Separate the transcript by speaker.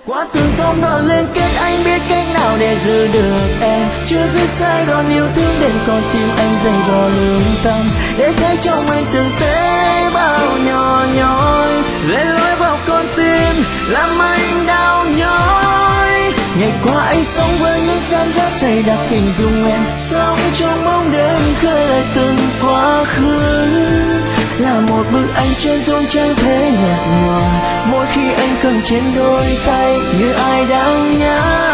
Speaker 1: Qua từng không ngọn liên kết anh biết cách nào để giữ được em. Chưa dứt Sài Gòn yêu thương đến con tim anh dày vò lương tâm, để thấy trong anh từng tế bào nhỏ nhói lên lối vào con tim làm anh đau nhói. Ngày qua anh sống với những cảm giác say đặc, hình dung em sống trong bóng đêm khơi lại từng quá khứ, là một bức ảnh trên rôn trắng thế nhạt nhòa mỗi khi anh cầm trên đôi tay như ai đang nhớ.